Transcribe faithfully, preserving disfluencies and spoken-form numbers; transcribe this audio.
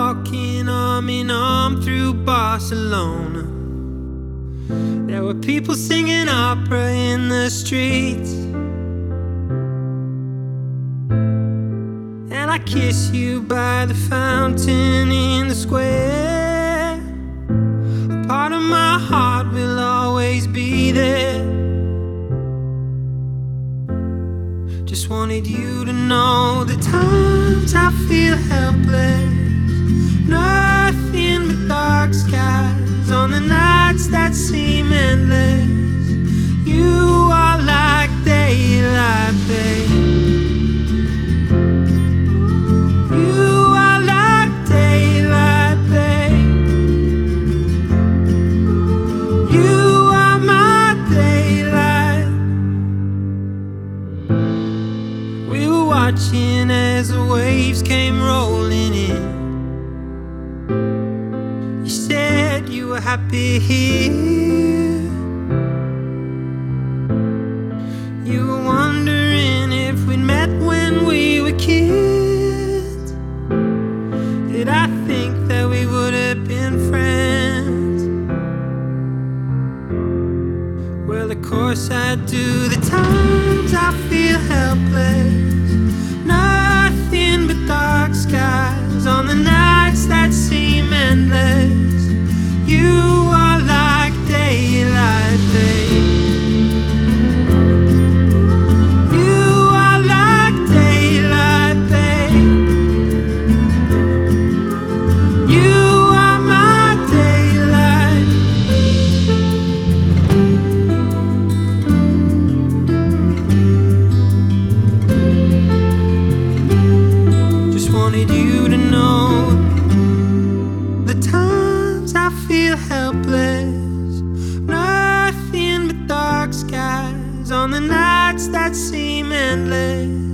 walking arm in arm through Barcelona. There were people singing opera in the streets, and I kiss you by the fountain in the square. A part of my heart will always be there. Just wanted you to know the times I feel helpless, nothing but dark skies on the nights that seem endless. You are like daylight, babe. You are like daylight, babe. You are my daylight. We were watching as the waves came rolling in. You said you were happy here. You were wondering if we'd met when we were kids. Did I think that we would have been friends? Well, of course I do. The times I feel helpless, nothing but dark skies on the nights that seem endless. You are like daylight, babe. You are like daylight, babe. You are my daylight. Just wanted you to know the times I feel helpless, nothing but dark skies on the nights that seem endless.